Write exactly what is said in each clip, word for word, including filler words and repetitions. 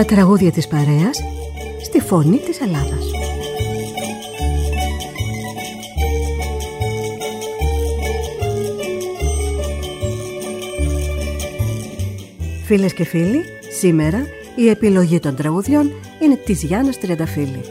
Τα τραγούδια της παρέας στη φωνή της Ελλάδας. Φίλες και φίλοι, σήμερα η επιλογή των τραγουδιών είναι της Γιάννας Τριανταφύλλη.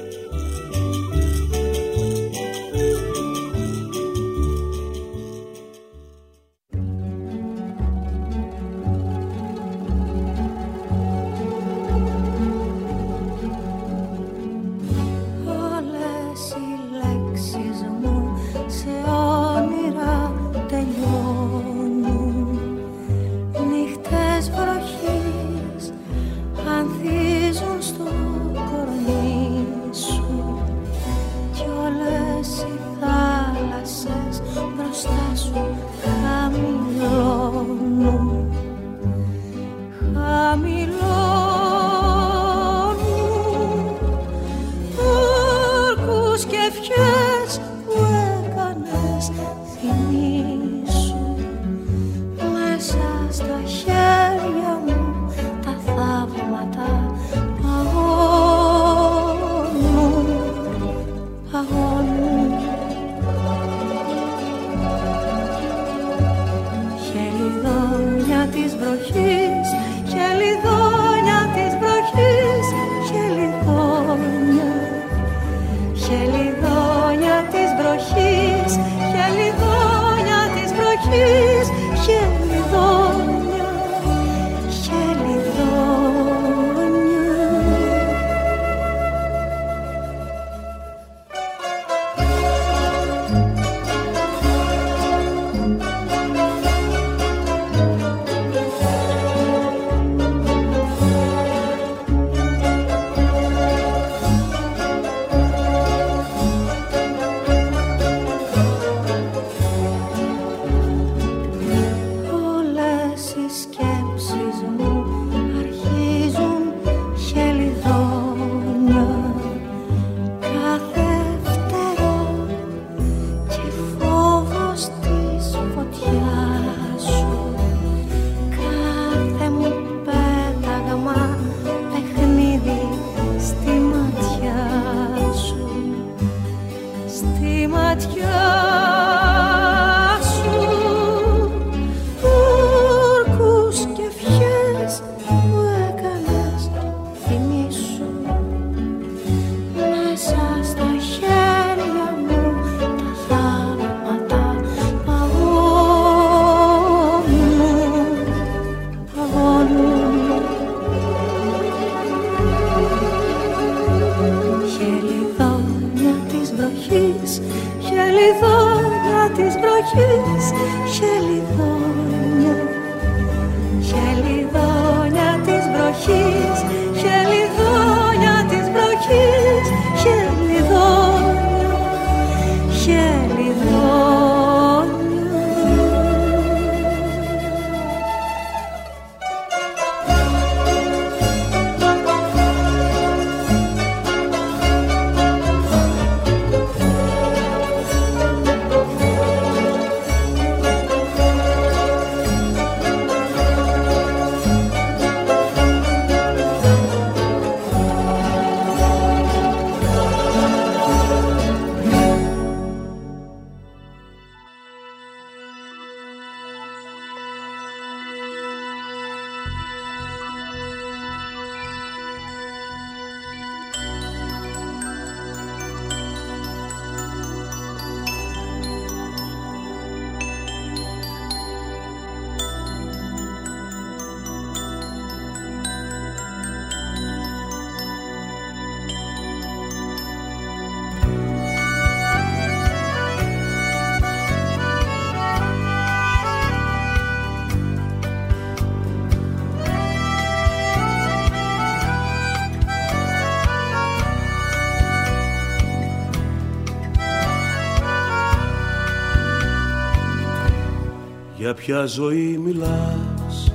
Για ποια ζωή μιλάς,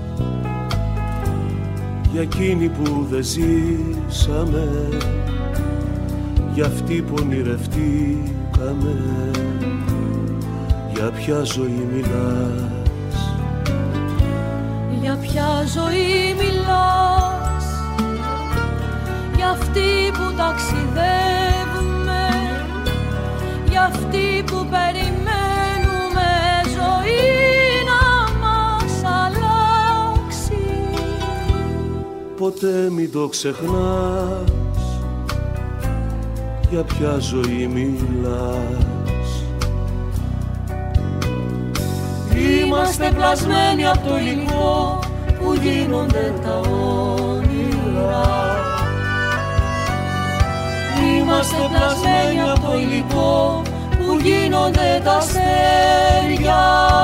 για εκείνη που δεν ζήσαμε, για αυτή που ονειρευτήκαμε. Για ποια ζωή μιλάς, για ποια ζωή μιλάς, αυτοί που ταξιδεύουμε, για αυτοί που περιμένουμε ζωή να μας αλλάξει. Ποτέ μην το ξεχνάς, για ποια ζωή μιλάς. Είμαστε πλασμένοι από το υλικό που γίνονται τα όνειρα. Είμαστε πλασμένοι από το υλικό που γίνονται τα αστέρια.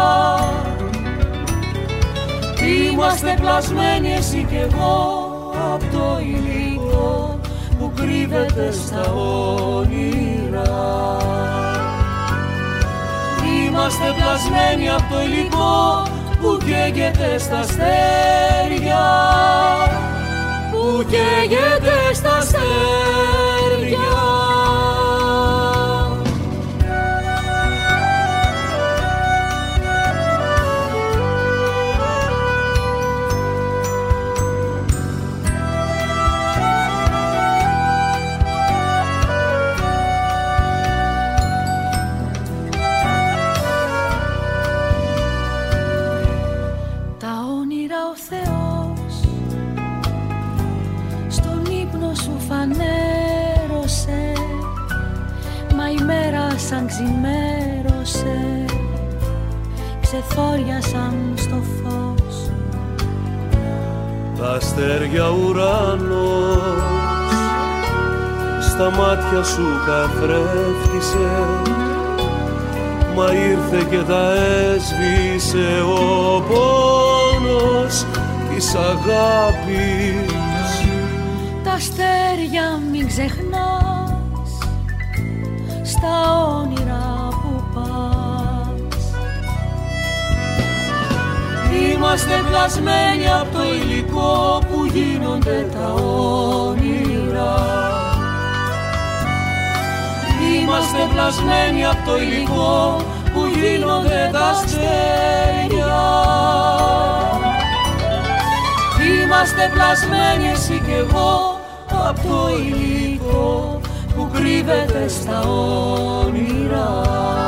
Είμαστε πλασμένοι εσύ κι εγώ από το υλικό που κρύβεται στα όνειρα. Είμαστε πλασμένοι από το υλικό που καίγεται στα αστέρια, που καίγεται στα αστέρια. Σαν ξημέρωσε, ξεθόριασαν στο φως. Τα αστέρια ουρανός στα μάτια σου καθρέφτισε, μα ήρθε και τα έσβησε ο πόνος της αγάπης. Τα αστέρια μην ξεχνάς, στα όνειρα που πας. Είμαστε πλασμένοι από το υλικό που γίνονται τα όνειρα. Είμαστε πλασμένοι από το υλικό που γίνονται τα αστέρια. Είμαστε πλασμένοι εσύ κι εγώ από το υλικό που κρύβεται στα όνειρα.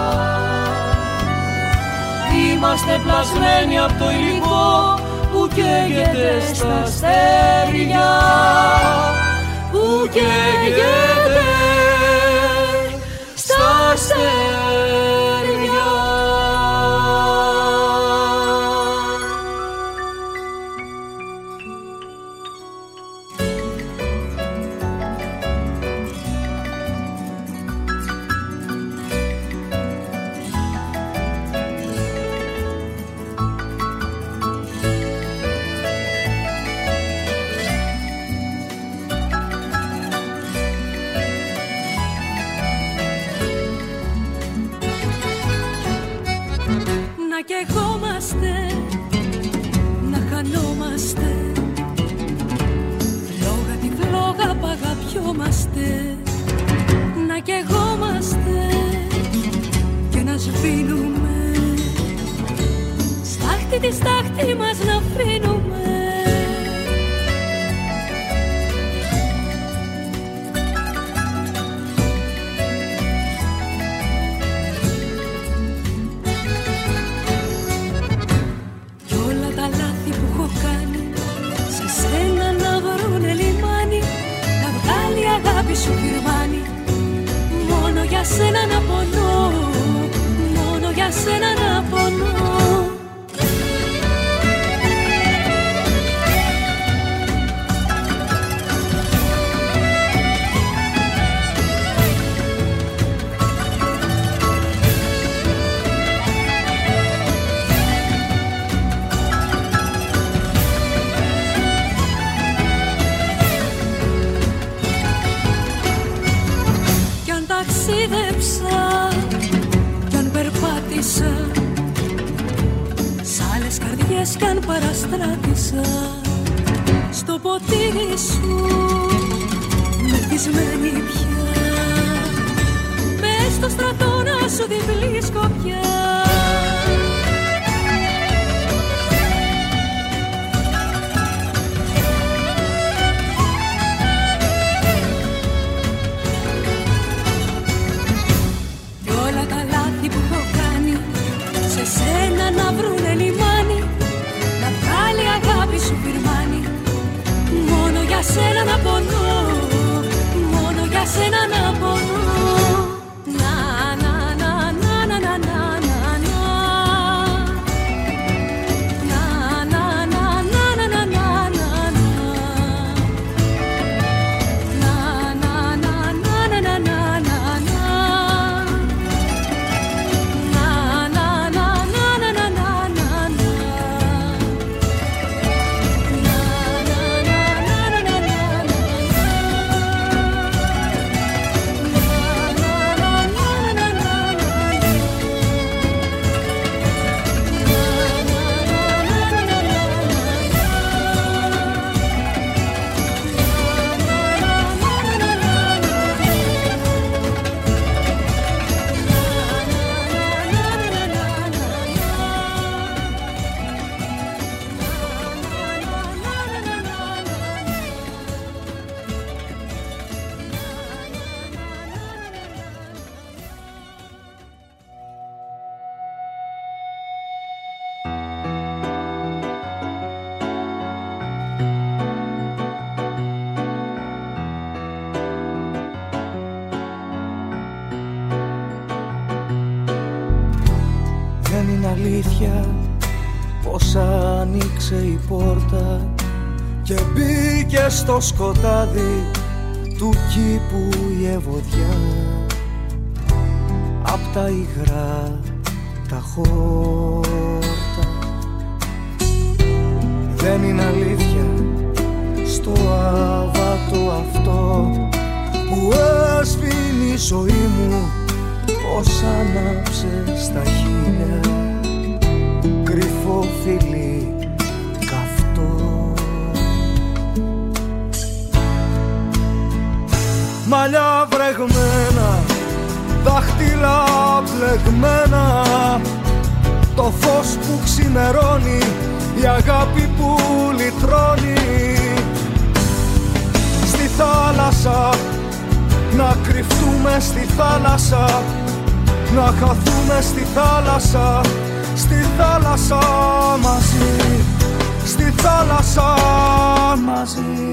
Είμαστε πλασμένοι από το υλικό που καίγεται στα αστέρια, που καίγεται στα αστέρια. Να καιγόμαστε και να σβήνουμε, στάχτη τη στάχτη μας να αφήνουμε. Κι όλα τα λάθη που έχω κάνει σε σένα να βρούνε λιμάνι, να βγάλει η αγάπη σου φυρμάνι. Μόνο για σένα να πονώ, μόνο για σένα να πονώ. Κι αν περπάτησα σ' άλλες καρδιές κι αν παραστράτησα, στο ποτήρι σου μεθυσμένη πια, μες στο στρατό να σου διπλή σκοπιά. αλήθεια πως άνοιξε η πόρτα και μπήκε στο σκοτάδι του κήπου η ευωδιά απ' τα υγρά τα χόρτα. Δεν είναι αλήθεια στο άβατο αυτό που έσβηνε η ζωή μου, πως άναψε στα χείλια κρυφό φιλί καυτό. Μαλλιά βρεγμένα, δάχτυλα μπλεγμένα, το φως που ξημερώνει, η αγάπη που λυτρώνει. Στη θάλασσα, να κρυφτούμε στη θάλασσα, να χαθούμε στη θάλασσα, στη θάλασσα μαζί, στη θάλασσα μαζί.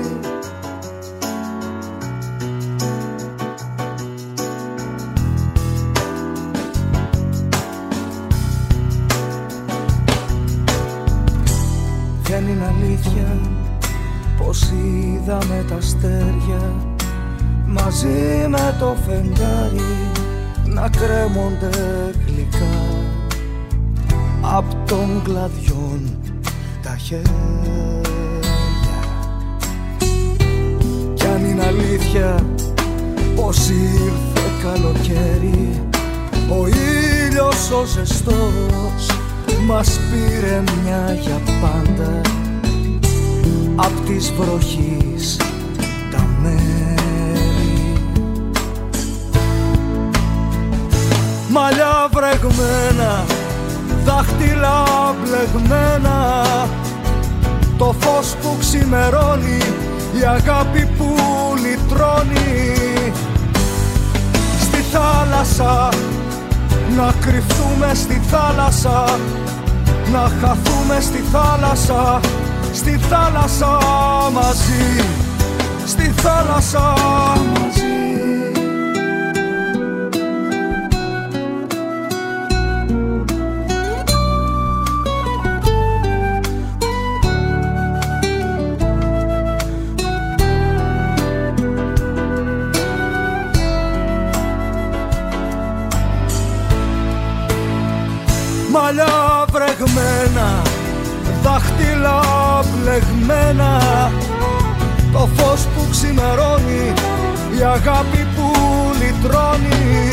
Δεν είναι αλήθεια πως είδαμε τα αστέρια μαζί με το φεγγάρι να κρέμονται γλυκά απ' των κλαδιών τα χέρια. Κι αν είναι αλήθεια πως ήρθε καλοκαίρι, ο ήλιος ο ζεστός μας πήρε μια για πάντα απ' της βροχής τα μέρη. Μαλλιά βρεγμένα, δάχτυλα μπλεγμένα, το φως που ξημερώνει, η αγάπη που λυτρώνει. Στη θάλασσα, να κρυφτούμε στη θάλασσα, να χαθούμε στη θάλασσα, στη θάλασσα μαζί, στη θάλασσα μαζί. Μαλλιά βρεγμένα, δάχτυλα μπλεγμένα, το φως που ξημερώνει, η αγάπη που λυτρώνει.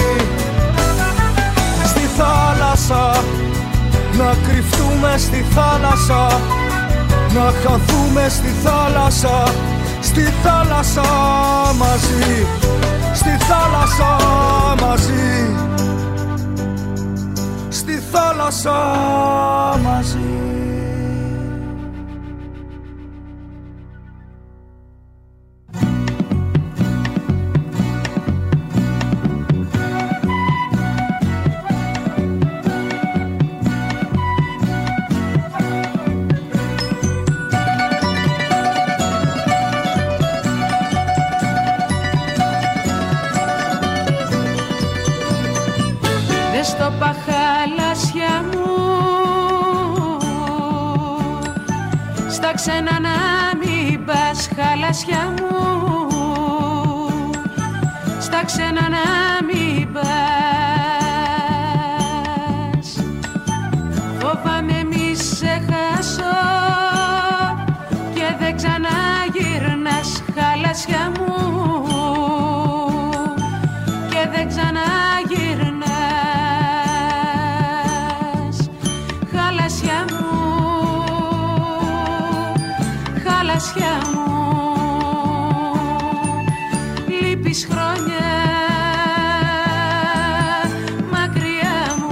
Στη θάλασσα, να κρυφτούμε στη θάλασσα, να χαθούμε στη θάλασσα, στη θάλασσα μαζί, στη θάλασσα μαζί, στη θάλασσα μαζί. Στο παχαλάσια μου, στα ξένα να μην πας χαλάσια μου, στα ξένα να μην πας. Φοβάμαι μη σε χάσω και δεν ξαναγυρνάς χαλάσια μου, και δεν ξαναγυρνάς χαλάσια μου, χαλάσια μου. Λείπεις χρόνια μακριά μου,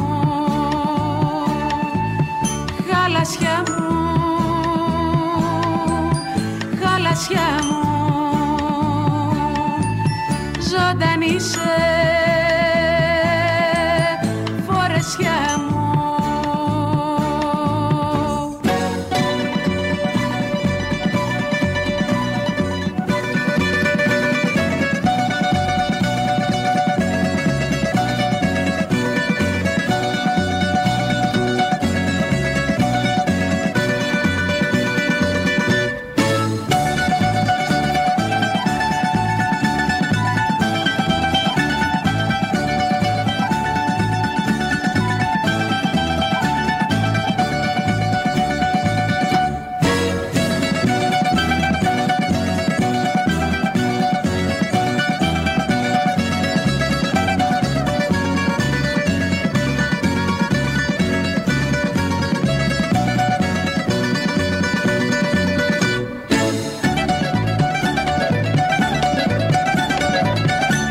χαλάσια μου, χαλάσια μου. Ζωντανή σε φορεσιά μου.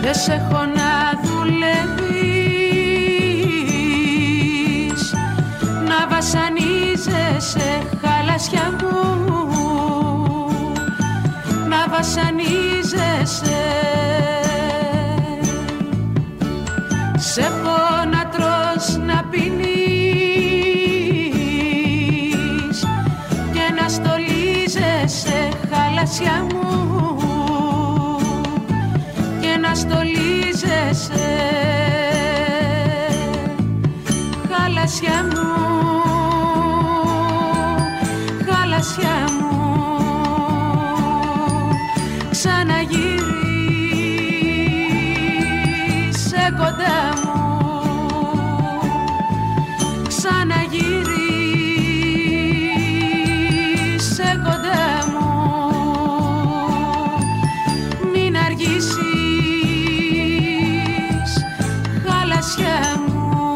δεν σε έχω να δουλεύεις, να βασανίζεσαι χαλασιά μου, να βασανίζεσαι. Σε έχω να τρως, να πίνεις και να στολίζεσαι χαλασιά μου και να στολίζεσαι χαλασιά μου, χαλασιά μου. Ξαναγύρισε κοντά μου, ξαναγύρισε κοντά μου, μην αργήσεις χαλασιά μου.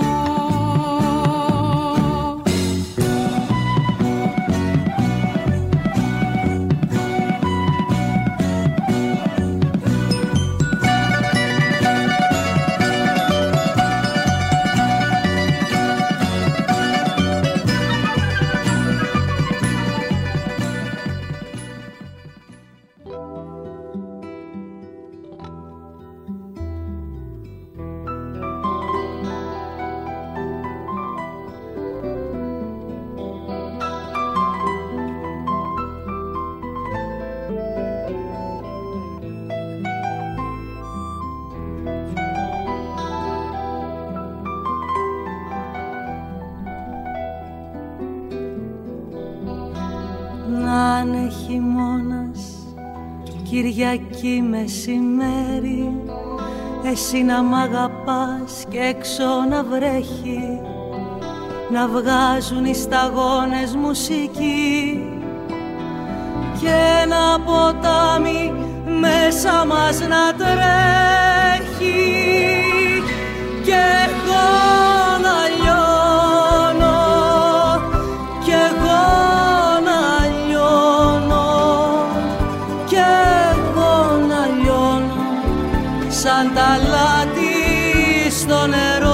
Να είναι χειμώνας, Κυριακή μεσημέρι, εσύ να μ' αγαπάς και έξω να βρέχει, να βγάζουν οι σταγόνες μουσική και ένα ποτάμι μέσα μας να τρέχει και εγώ να λιώνω, και εγώ να λιώνω, και εγώ να λιώνω σαν τα λάτι στο νερό,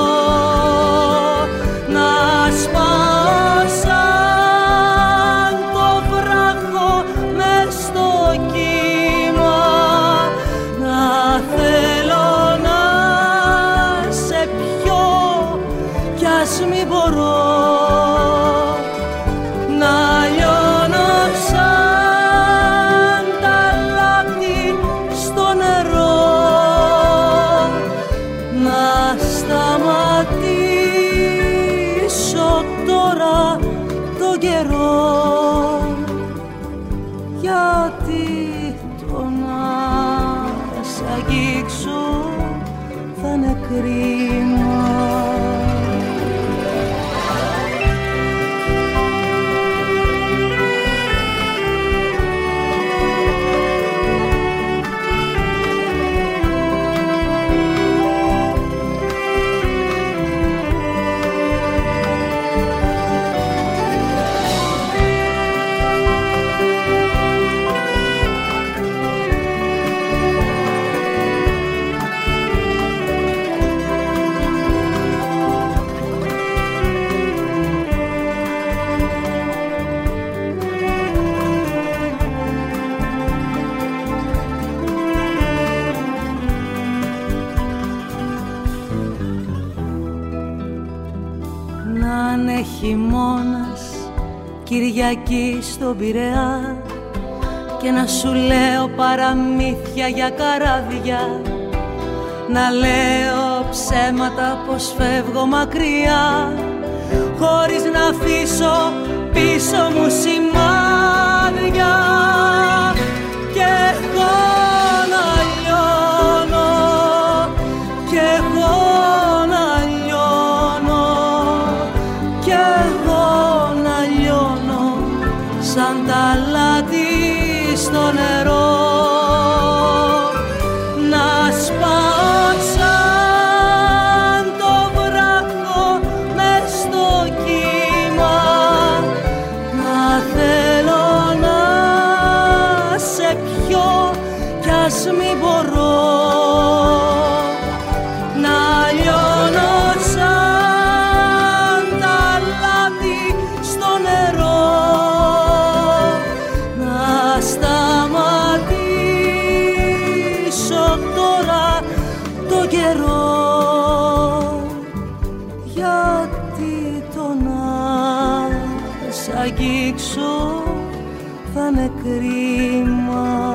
να σπάω σαν το βράχο μες στο κύμα, να θέλω να σε πιω κι ας μη μπορώ, να λιώνω σαν τα λάτι στο νερό, να σταματήσω τώρα τον καιρό, γιατί το να σ' αγγίξω θα είναι κρίμα. Να είναι χειμώνας, Κυριακή στον Πειραιά και να σου λέω παραμύθια για καράβια, να λέω ψέματα πως φεύγω μακριά, χωρίς να αφήσω πίσω μου σημάδια, και εγώ να λιώνω, και εγώ να λιώνω, και εγώ να λιώνω σαν τα λάτι στο νερό, να σπάω σαν το βράχο μες στο κύμα, να θέλω να σε πιω κι ας μη μπορώ, αγγίξω θα είναι κρίμα.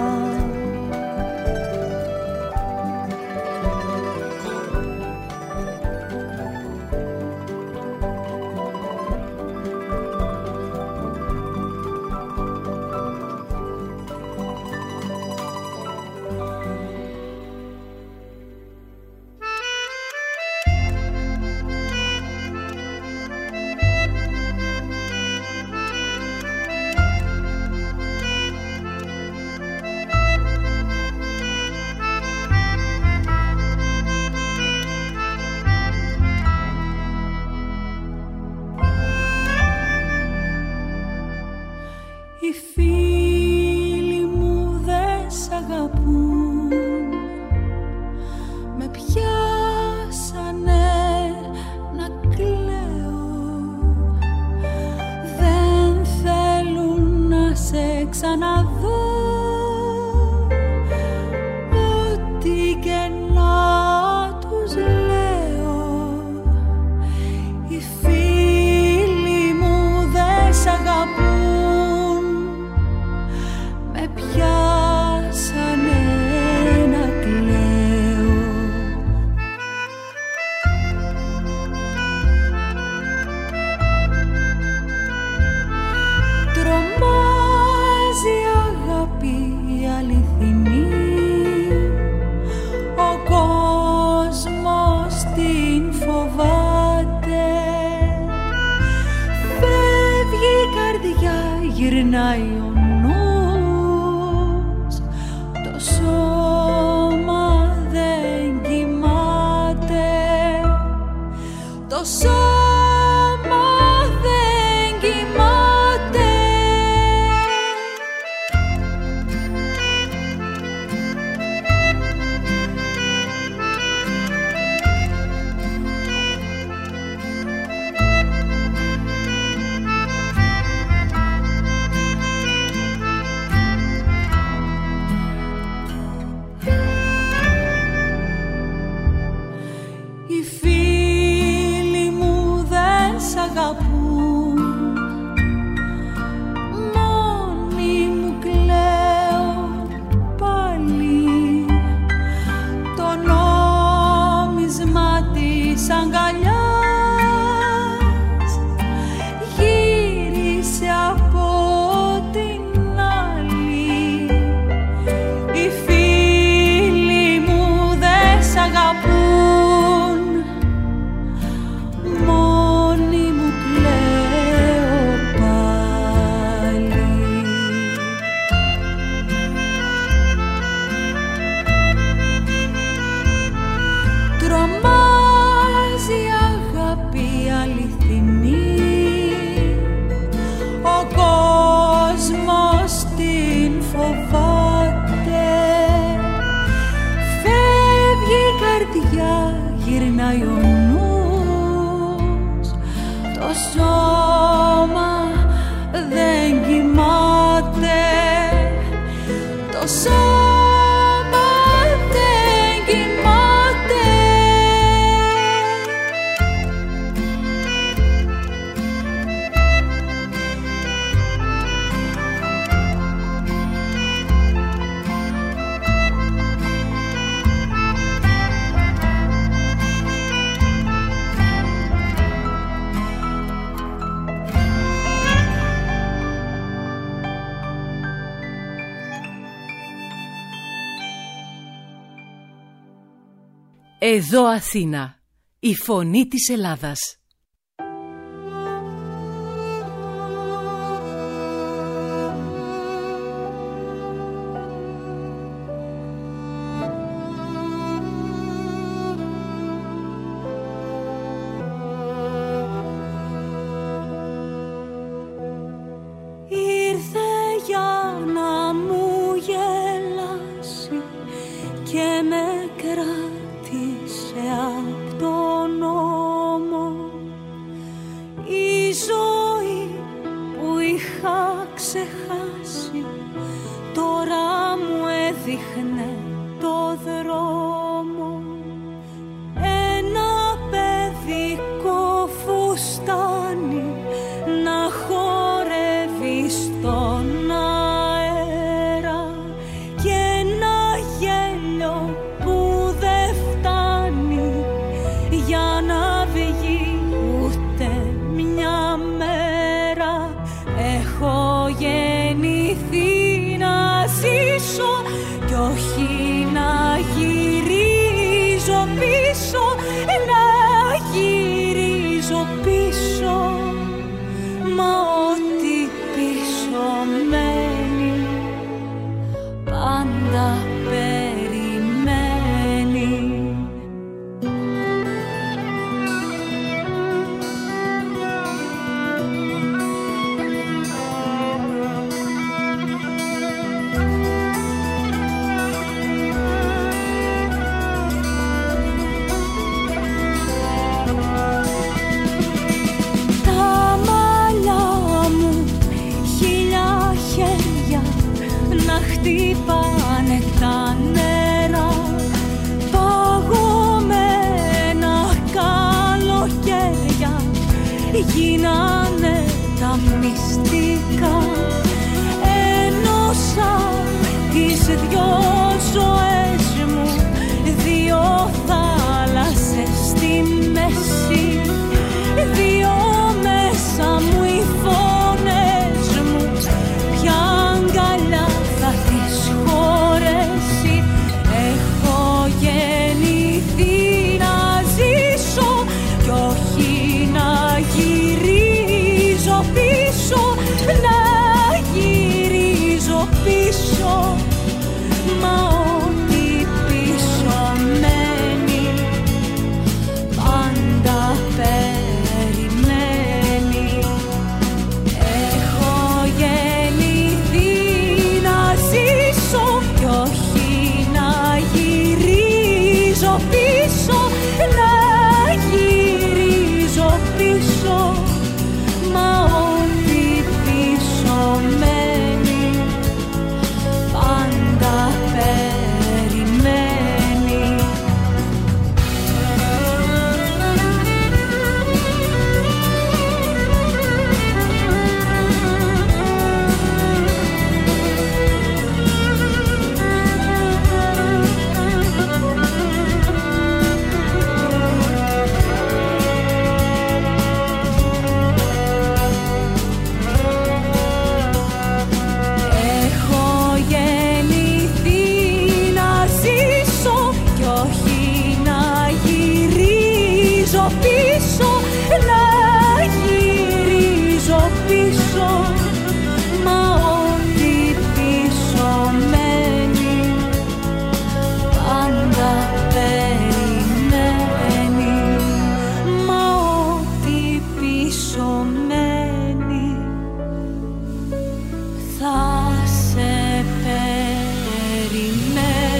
Εδώ Αθήνα, η φωνή της Ελλάδας. Ήρθε για να μου γελάσει και με κράτησε απ' τον νόμο. Η ζωή που είχα ξεχάσει τώρα μου έδειχνε το δρόμο. Ένα παιδικό φουστάνι να χορεύει μυστικά. Ενώσα τις δυο ζωές μου, δύο θάλασσες στη μέση, δύο μέσα μου οι φωνές μου. Ποια αγκαλιά θα τις χωρέσει? Έχω γεννηθεί να ζήσω κι όχι να γυρίζω πίσω, να γυρίζω πίσω. Μα ό,τι πίσω μένει πάντα περιμένει. Έχω γεννηθεί να ζήσω κι όχι να γυρίζω πίσω, να γυρίζω πίσω. Μα ό,τι πίσω μένει πάντα περιμένει. Έχω γεννηθεί να ζήσω κι όχι να γυρίζω πίσω, να γυρίζω πίσω. Μα ό,τι πίσω μένει πάντα περιμένει. Μα ό,τι πίσω μένει θα σε περιμένει.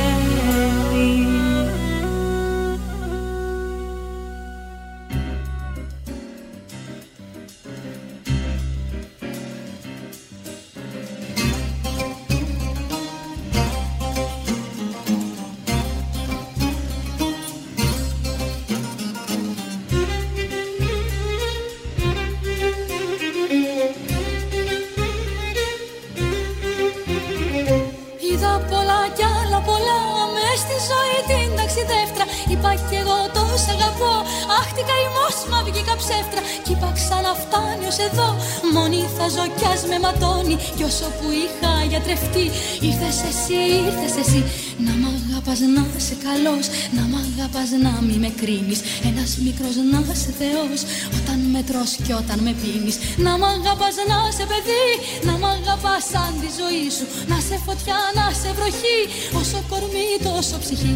Είδα πολλά κι άλλα πολλά μες στη ζωή την ταξιδεύτρα. Είπα κι εγώ το σ' αγαπώ, αχ τι καημός μα βγήκα ψεύτρα. Κι είπα ξαναφτάνει ως εδώ, μόνη θα ζω κι ας με ματώνει. Κι όσο που είχα γιατρευτεί, ήρθες εσύ, ήρθες εσύ. Να μ' αγαπάς να είσαι καλός, να μ' αγαπάς να μη με κρίνεις. Ένας μικρός να είσαι Θεός, όταν με τρως κι όταν με πίνεις. Να μ' αγαπάς να είσαι παιδί, να μ' αγαπάς σαν τη ζωή σου. Να σε φωτιά, να σε βροχή, όσο κορμί τόσο ψυχή.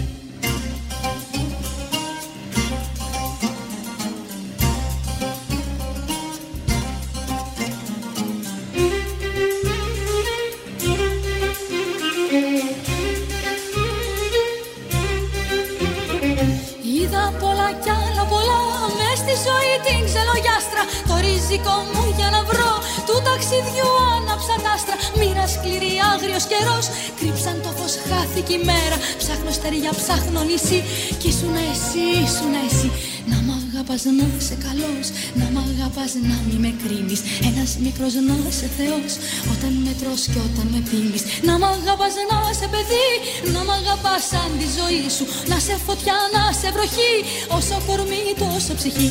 Είδα πολλά κι άλλα πολλά μες στη ζωή την ξελογιάστρα. Το ριζικό μου για να βρω του ταξιδιού άναψα τ' άστρα. Μοίρα σκληρή, άγριος καιρός, κρύψαν το φως, χάθηκε η μέρα. Ψάχνω στεριά, ψάχνω νησί, κι ήσουν εσύ, ήσουν εσύ. Να μ' αγαπάς να είσαι καλός, να μ' αγαπάς να μη με κρίνεις. Ένας μικρός να είσαι Θεός, όταν με τρως κι όταν με πίνεις. Να μ' αγαπάς να είσαι παιδί, να μ' αγαπάς σαν τη ζωή σου. Να σε φωτιά, να σε βροχή, όσο κορμί τόσο ψυχή.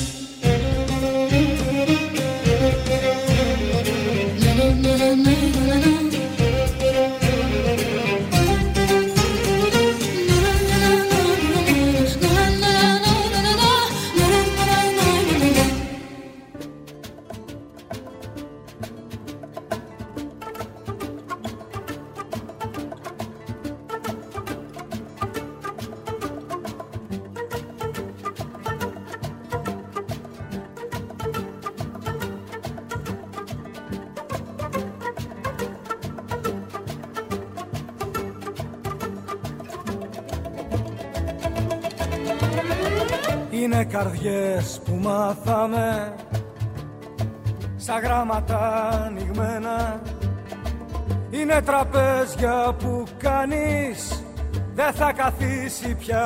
Είναι καρδιές που μάθαμε σαν γράμματα ανοιγμένα. Είναι τραπέζια που κανείς δεν θα καθίσει πια.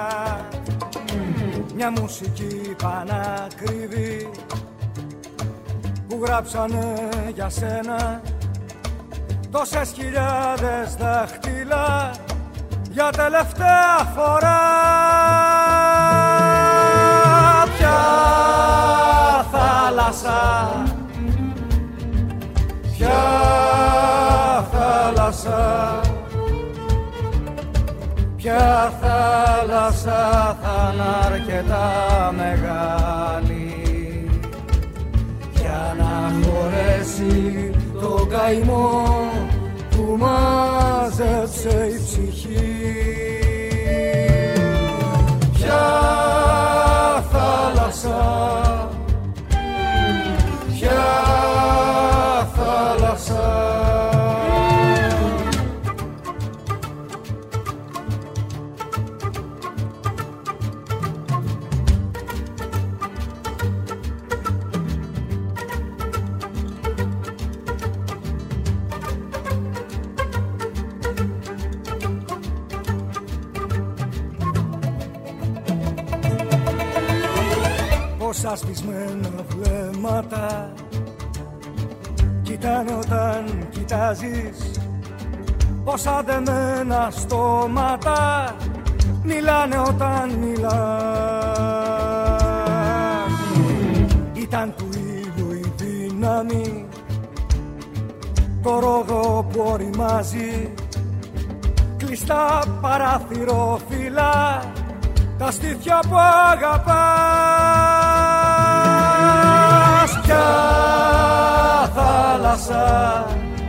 Μια μουσική πανακριβή που γράψανε για σένα τόσες χιλιάδες δάχτυλα για τελευταία φορά. Ποια θάλασσα, ποια θάλασσα, ποια θάλασσα θα είναι αρκετά μεγάλη για να χωρέσει το καημό που μάζεψε η ψυχή. Ποια θάλασσα, ποια θάλασσα, πόσα σπισμένα βλέμματα κοιτάνε όταν κοιτάζεις, πόσα δεμένα στόματα μιλάνε όταν μιλάς. Ήταν του ήλιου η δύναμη, το ρόδο που οριμάζει, κλειστά παραθυρόφυλλα, τα στήθια που αγαπάς. Ποια θάλασσα,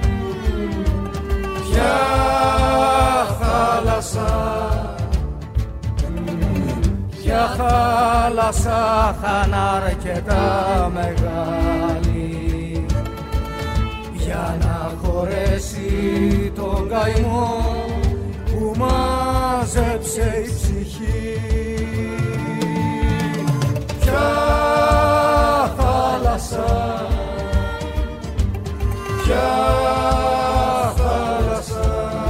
ποια θάλασσα, ποια θάλασσα θα είναι αρκετά μεγάλη για να χωρέσει τον καημό που μάζεψε η ψυχή. Ποια θάλασσα, ποια θάλασσα,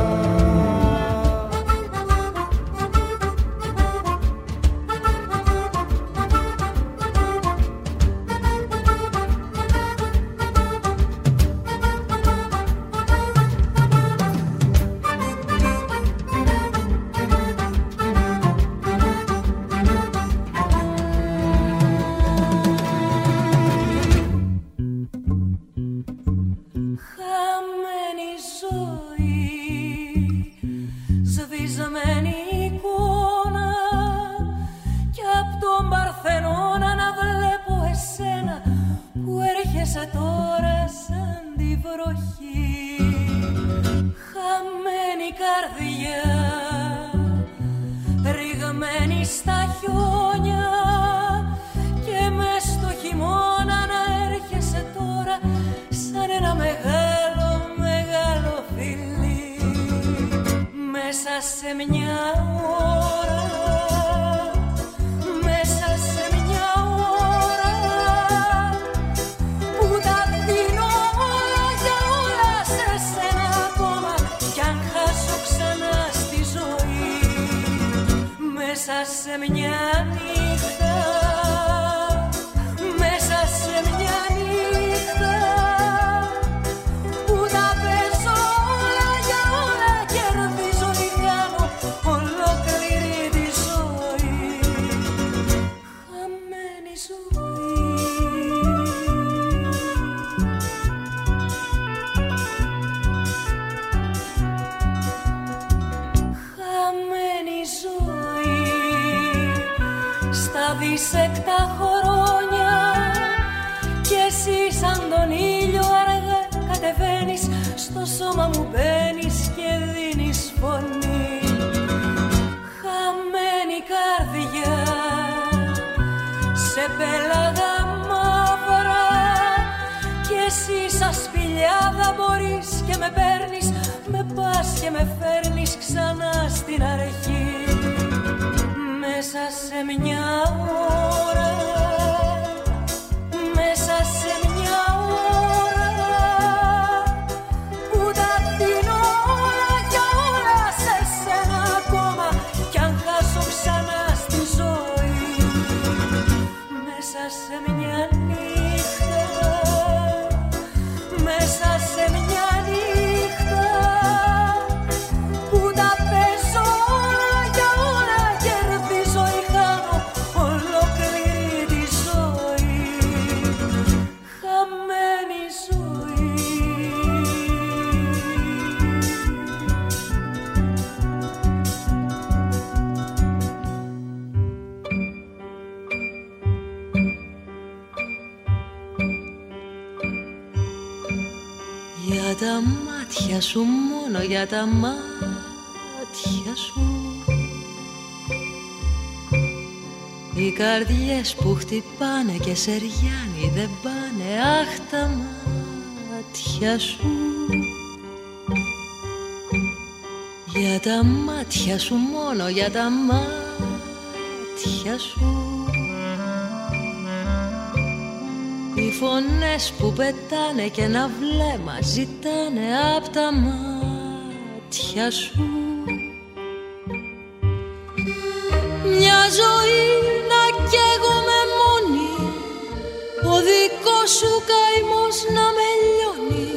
τώρα σαν τη βροχή. Χαμένη καρδιά, ρηγμένη στα χιόνια, και μες στο χειμώνα να έρχεσαι τώρα σαν ένα μεγάλο, μεγάλο φιλί. Μέσα σε μια ώρα, μέσα σε μια ώρα που τα δίνω όλα για όλα σε σένα ακόμα, κι αν χάσω ξανά στη ζωή. Μέσα σε μια νύχτα, μέσα σε μια νύχτα που τα παίζω όλα για όλα, κερδίζω ή χάνω ολόκληρη τη ζωή. Χαμένη ζωή, χαμένη ζωή. Στα δισεκτά χρόνια κι εσύ σαν τον ήλιο αργά κατεβαίνεις, στο σώμα μου μπαίνεις και δίνεις φωνή. Χαμένη καρδιά, σε πέλαγα μαύρα κι εσύ σαν σπηλιάδα μπορείς και με παίρνεις, με πας και με φέρνεις ξανά στην αρχή. Μέσα σε μια ώρα, μέσα σε μια ώρα που τα δίνω όλα για όλα σε σένα ακόμα, κι αν χάσω ξανά στη ζωή. Μέσα σε μια νύχτα, τα μάτια σου, μόνο για τα μάτια σου. Οι καρδιές που χτυπάνε και σεριάνι δεν πάνε, αχ τα μάτια σου. Για τα μάτια σου, μόνο για τα μάτια σου. Οι φωνές που πετάνε και ένα βλέμμα ζητάνε απ' τα μάτια σου. Μια ζωή να καίγομαι μόνη, ο δικός σου καημός να με λιώνει.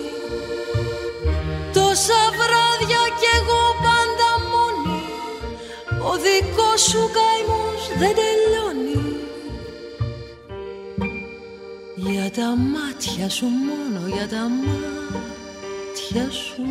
Τόσα βράδια κι εγώ πάντα μόνη, ο δικός σου καημός δεν τελειώνει. Για τα μάτια σου, μόνο για τα μάτια σου.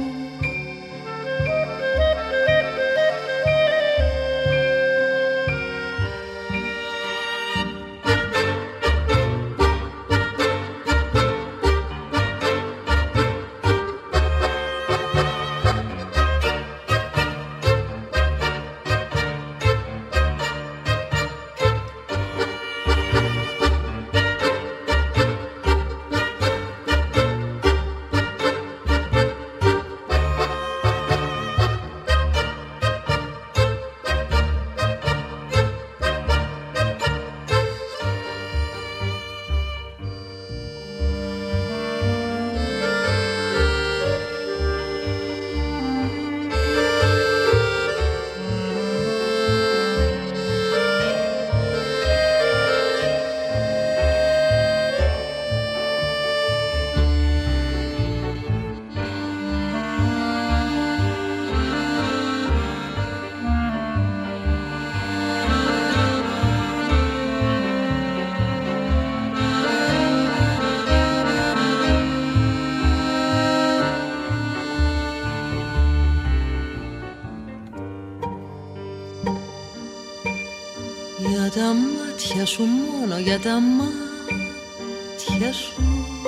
Για τα μάτια σου, μόνο για τα μάτια σου.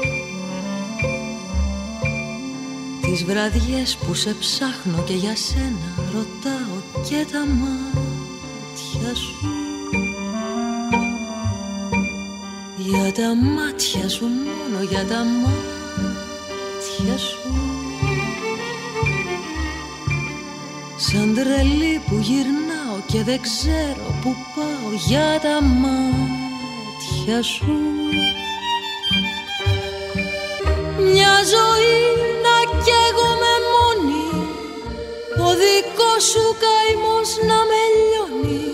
Τις βραδιές που σε ψάχνω και για σένα ρωτάω και τα μάτια σου. Για τα μάτια σου, μόνο για τα μάτια σου. Σαν τρελή που γυρνάω και δεν ξέρω που πάω, για τα μάτια σου. Μια ζωή να καίγομαι μόνη, ο δικός σου καημός να με λιώνει.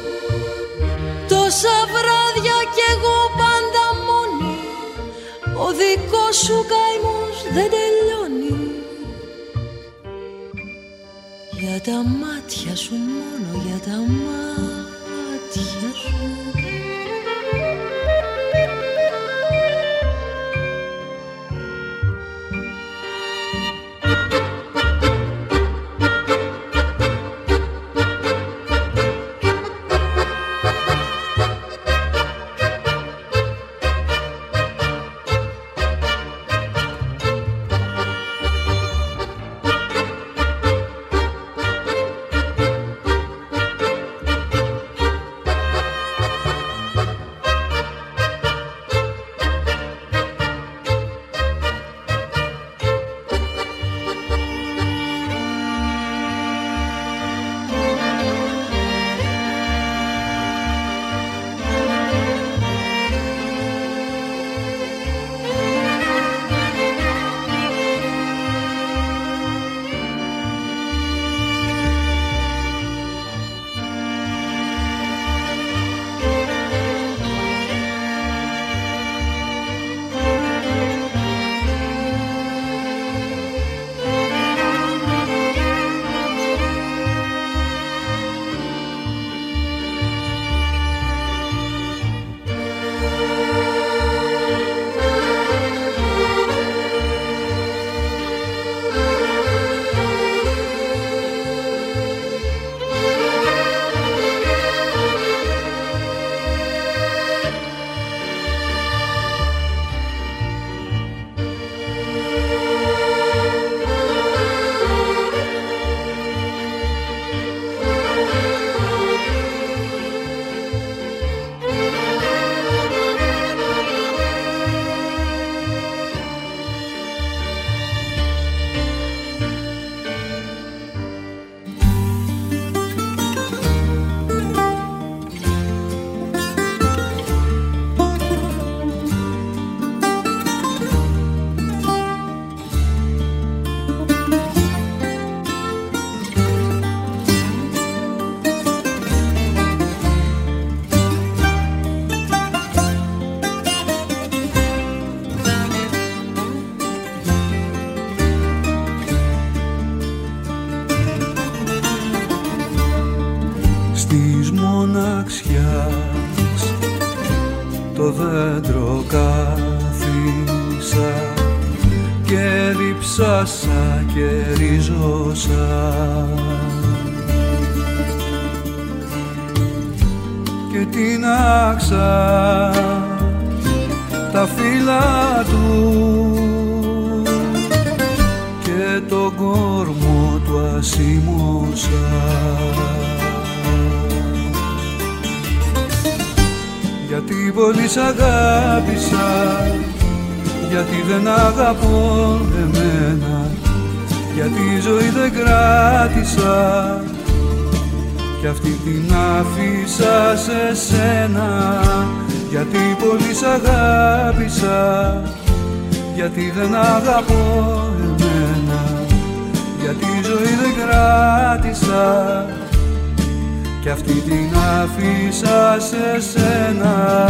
Τόσα βράδια κι εγώ πάντα μόνη, ο δικός σου καημός δεν τελειώνει. Για τα μάτια σου, μόνο για τα μάτια σου. της μοναξιάς το δέντρο κάθισα και διψάσα και ριζώσα και τίναξα τα φύλλα του και τον κόρμο του ασήμωσα. Γιατί πολύ σ' αγάπησα, γιατί δεν αγαπώ εμένα, γιατί η ζωή δεν κράτησα κι αυτή την άφησα σε σένα. Γιατί πολύ σ' αγάπησα, γιατί δεν αγαπώ εμένα, γιατί η ζωή δεν κράτησα κι αυτή την άφησα σε σένα.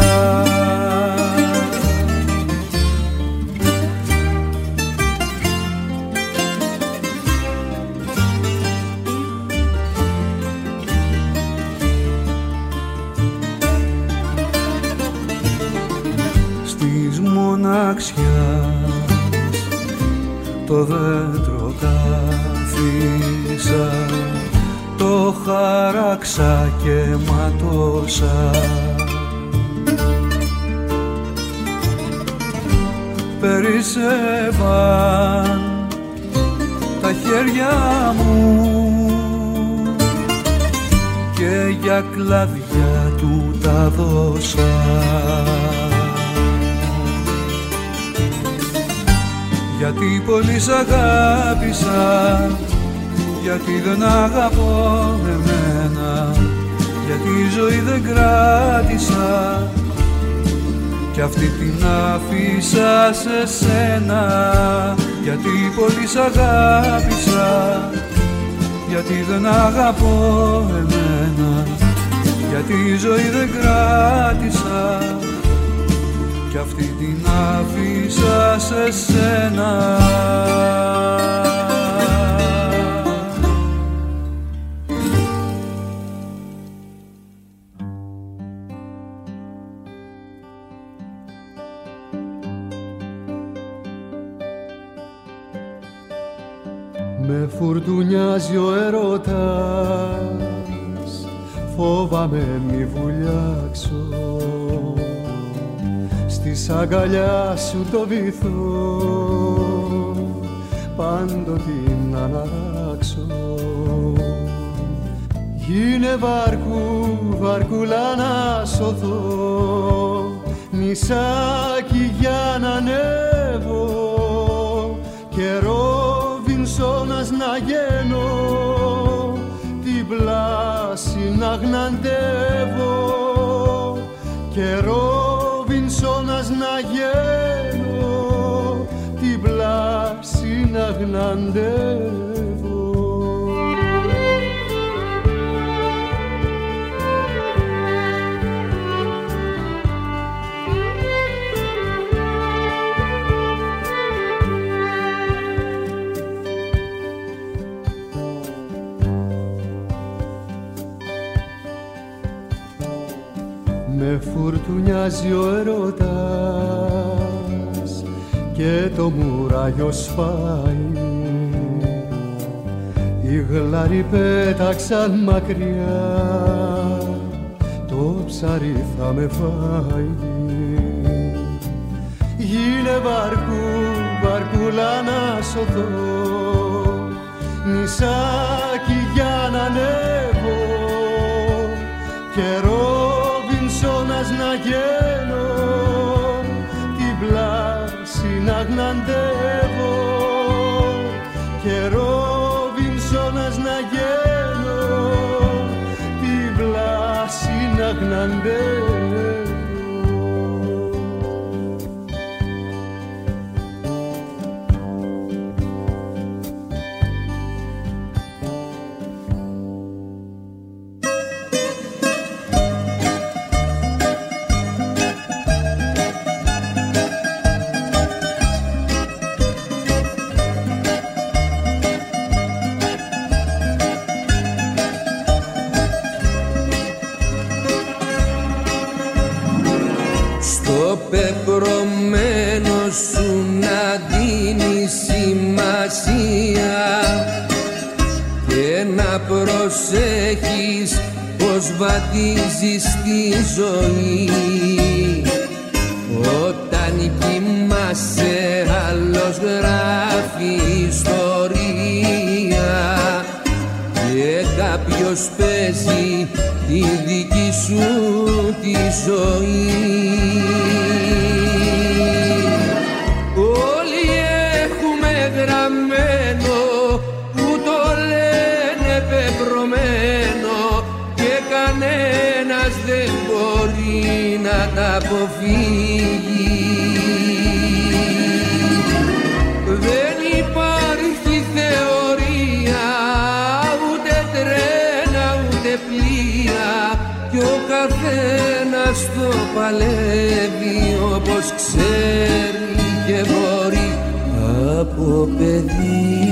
Στις μοναξιάς το δέντρο κάθισα, το χαράξα και ματώσα. Περισσεύαν τα χέρια μου και για κλαδιά του τα δώσα. Γιατί πολύ σ' αγάπησα, γιατί δεν αγαπώ εμένα, γιατί η ζωή δεν κράτησα κι αυτή την άφησα σε σένα. Γιατί πολύ σ' αγάπησα, γιατί δεν αγαπώ εμένα, γιατί η ζωή δεν κράτησα κι αυτή την άφησα σε σένα. Με φουρτουνιάζει ο έρωτας, φόβαμαι μη βουλιάξω, στις αγκαλιά σου το βυθό πάντοτε να αναράξω. Γίνε βάρκου, βαρκούλα να σωθώ, νησάκι για να ανέβω και Ρόβινσονας να γίνω, την πλάση να γναντεύω και Ρόβινσονας να γίνω, την πλάση να γναντεύω. Με φουρτουνιάζει ο έρωτας και το μουράγιο σπάει, οι γλάροι πέταξαν μακριά, το ψάρι θα με φάει. Γίνε βαρκού, βαρκούλα να σωθώ, νησάκι για να ανέβω και Ρόβινσονας να γίνω, την πλάση να γναντεύω και Ρόβινσονας να γίνω, την πλάση να γναντεύω. πεπρωμένο σου να δίνει σημασία και να προσέχεις πως βαδίζεις τη ζωή. Όταν κοιμάσαι άλλος γράφει ιστορία και κάποιος παίζει τη δική σου τη ζωή. Όλοι έχουμε γραμμένο που το λένε πεπρωμένο και κανένας δεν μπορεί να τα αποφύγει. Δεν υπάρχει θεωρία, ούτε τρένα ούτε πλοία κι ο καθένας το παλεύει όπως ξέρει και μπορεί από παιδί.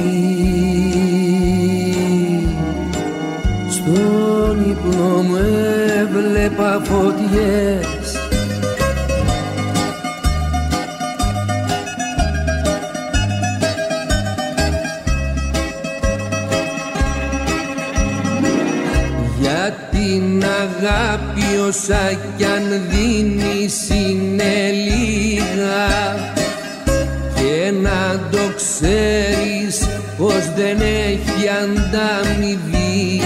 Στον ύπνο μου έβλεπα φωτιές για την αγάπη όσα κι αν δίνεις είναι λίγα και να το ξέρεις πως δεν έχει ανταμοιβή.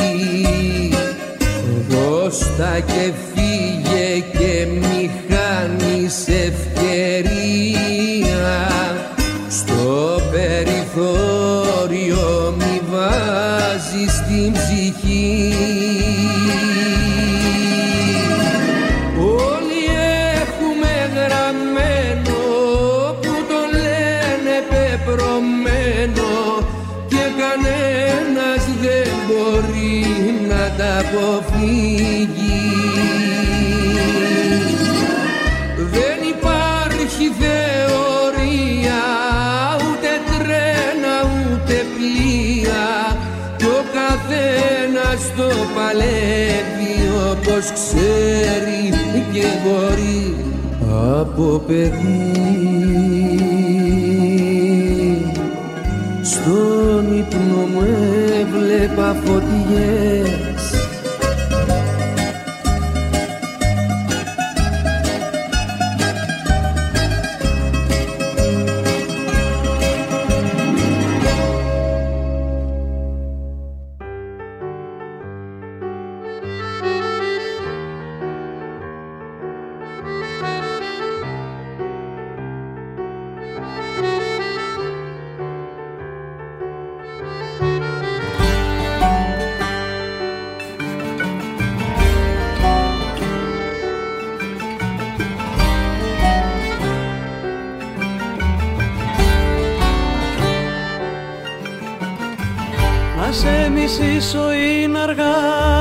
Δώστα και φύγε και μη χάνεις ευκαιρία, στο περιθώριο μη βάζεις την ψυχή. Όλοι έχουμε γραμμένο που το λένε πεπρωμένο και κανένας δεν μπορεί να τα αποφύγει. Δεν υπάρχει θεωρία, ούτε τρένα ούτε πλοία κι ο καθένας το παλεύει όπως ξέρει και μπορεί από παιδί. Στον ύπνο μου έβλεπα φωτιές μισήσω είναι αργά,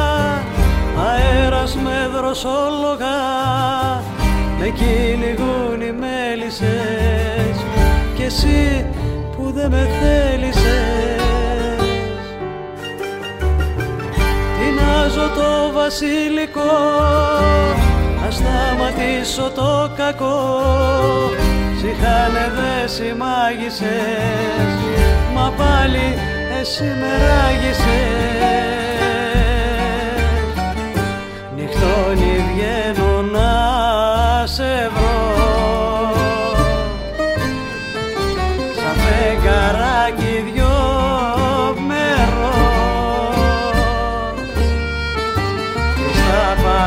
αέρας με δροσόλογα, με κυνηγούν οι μέλισσες κι εσύ που δεν με θέλησες. Τεινάζω το βασιλικό, να σταματήσω το κακό, σιχάνε δε συμμάγησες, μα πάλι εσύ με ράγισες. Νυχτώνει βγαίνω να σε βρω, σαν φεγγαράκι δυο μερό, στα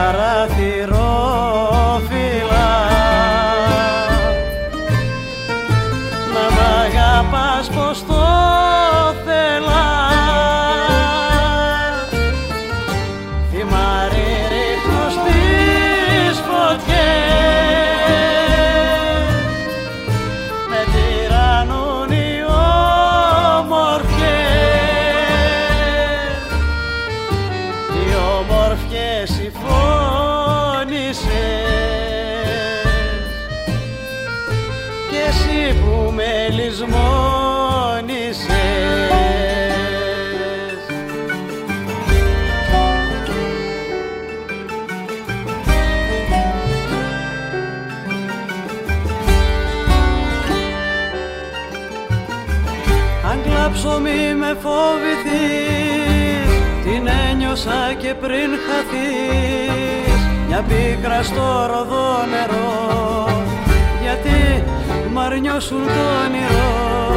παραθυρόφυλλα να μ' αγαπάς πως το θέλα. Θυμάρι ρίχνω στις φωτιές, με τυραννούν οι όμορφιες, οι όμορφιες συμφώνησες κι εσύ που με λησμόνησες. όσο μη με φοβηθείς, την ένιωσα και πριν χαθείς, μια πίκρα στο ροδό νερό, γιατί μ' αρνιώσουν το όνειρο.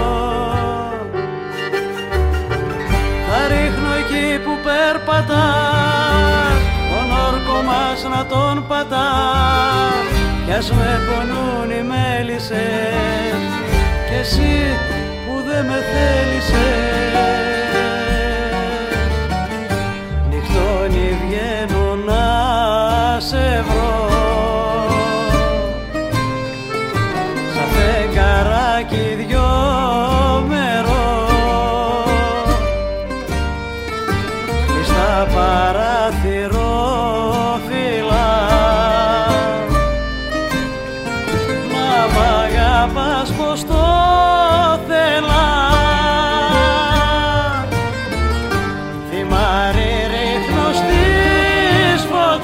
Θα ρίχνω εκεί που περπατάς, τον όρκο μας να τον πατάς, κι ας με πονούν οι μέλισσες, κι εσύ που δεν με θέλησες. Νυχτώνει βγαίνω να σε βρω, σαν φεγγαράκι δυο μερό, κλειστά παραθυρόφυλλα, να μ' αγαπάς πως το θέλα. Θυμάρι ρίχνω στις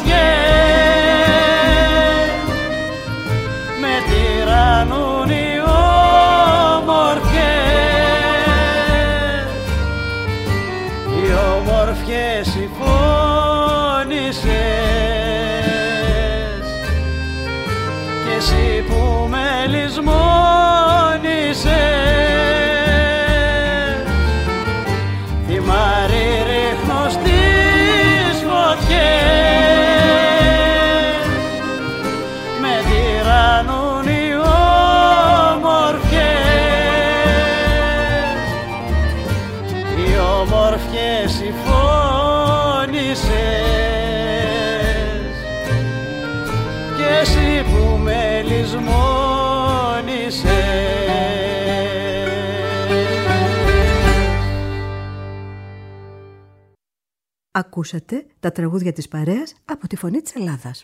φωτιές, με τυραννούν οι όμορφιες, οι όμορφιες συμφώνησες, κι εσύ που με λησμόνησες. Θυμάρι ρίχνω στις φωτιές, με τυραννούν οι όμορφιες, οι όμορφιες συμφώνησες, κι εσύ που με λησμόνησες. Ακούσατε τα τραγούδια της παρέας από τη Φωνή της Ελλάδας.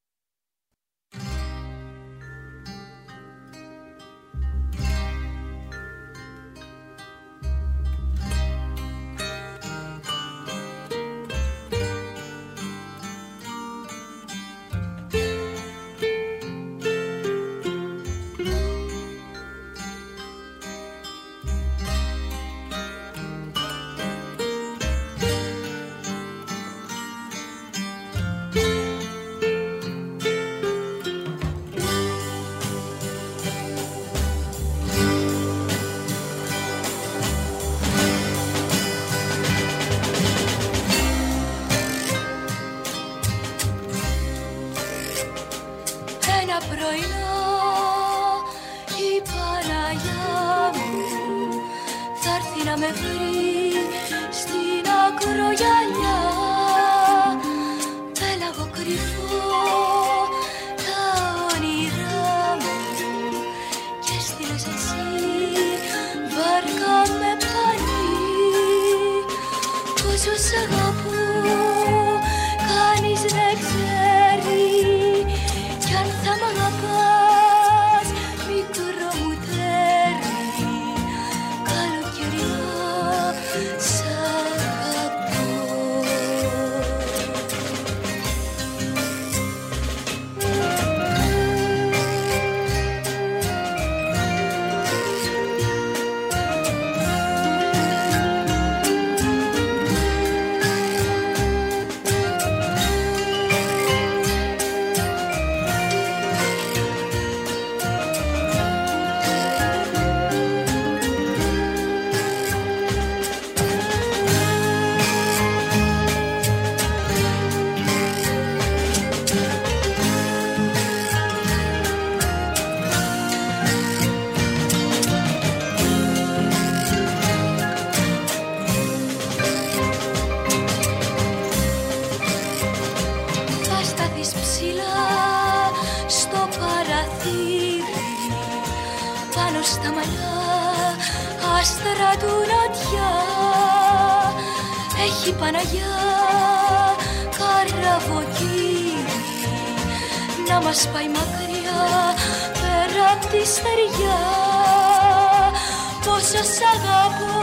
Παναγιά καραβοκύρι, να μας πάει μακριά πέρα απ' τη στεριά. Πόσο σ' αγαπώ